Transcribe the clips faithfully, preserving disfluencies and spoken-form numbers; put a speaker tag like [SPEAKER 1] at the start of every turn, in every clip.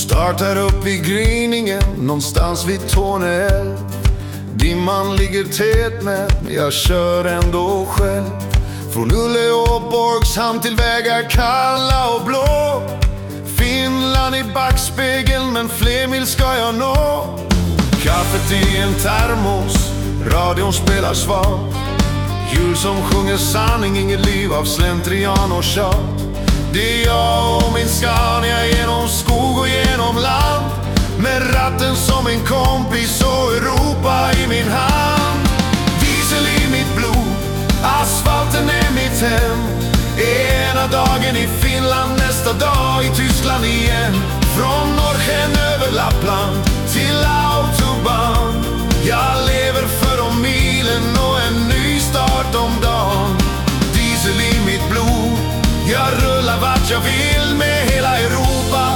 [SPEAKER 1] Startar upp i gryningen någonstans vid Torneälv. Dimman ligger tät med, men jag kör ändå själv. Från Uleå Borgshamn till vägar kalla och blå. Finland i backspegeln, men fler mil ska jag nå. Kaffet i en termos, radion spelar svagt. Djur som sjunger sanning, inget liv av slentrian och tjat. Det är jag och min Scania genom skog och genom land. Med ratten som en kompis och Europa i min hand. Diesel i mitt blod, asfalten är mitt hem. Ena dagen i Finland, nästa dag i Tyskland igen. Från Norrsken över Lappland till autobahn. Jag lever för de milen och en ny start om dagen. Diesel i mitt blod, jag rullar vart jag vill med hela Europa.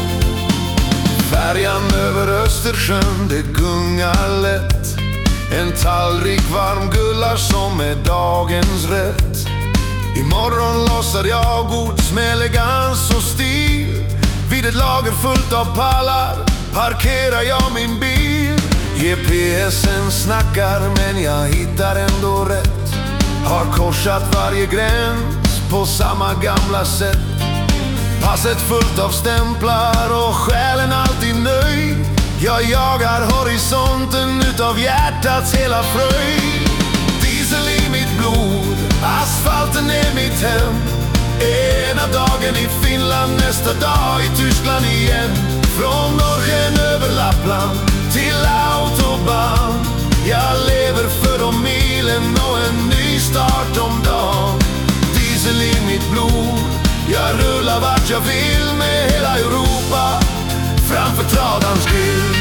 [SPEAKER 1] Färjan över Östersjön, det gungar lätt. En tallrik varm gullar som är dagens rätt. Imorgon lossar jag gods med elegans och stil. Vid ett lager fullt av pallar parkerar jag min bil. G P S'en snackar men jag hittar ändå rätt. Har korsat varje gräns på samma gamla sätt. Passet fullt av stämplar och själen alltid nöjd. Jag jagar horisonten utav hjärtats hela fröjd. Diesel i mitt blod, asfalten är mitt hem. Ena dagen i Finland, nästa dag i Tyskland igen. Från Norrsken över Lappland till autobahn. Jag lever för de milen och en ny start om dagen. Diesel i mitt blod, jag rullar vart jag vill med hela Europa. Framför tradans gul.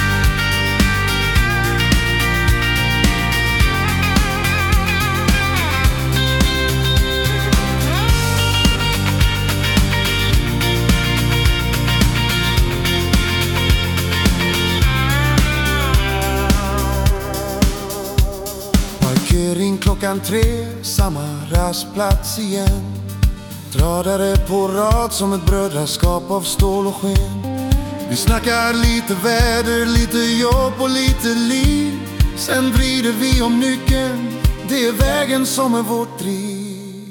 [SPEAKER 1] Parkering klockan tre, samma rastplats igen. Tradare på rad som ett brödraskap av stål och sken. Vi snackar lite väder, lite jobb och lite liv. Sen vrider vi om nyckeln, det är vägen som är vårt driv.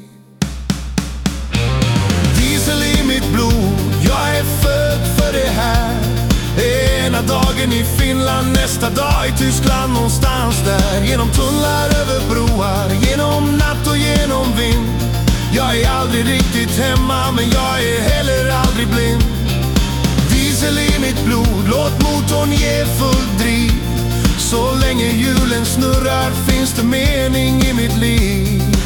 [SPEAKER 1] Diesel i mitt blod, jag är född för det här. Ena dagen i Finland, nästa dag i Tyskland, någonstans där. Genom tunnlar, över broar, genom natt och genom vind. Jag är aldrig riktigt hemma, men jag är heller aldrig blind. Diesel i mitt blod, låt motorn ge full driv. Så länge hjulen snurrar finns det mening i mitt liv.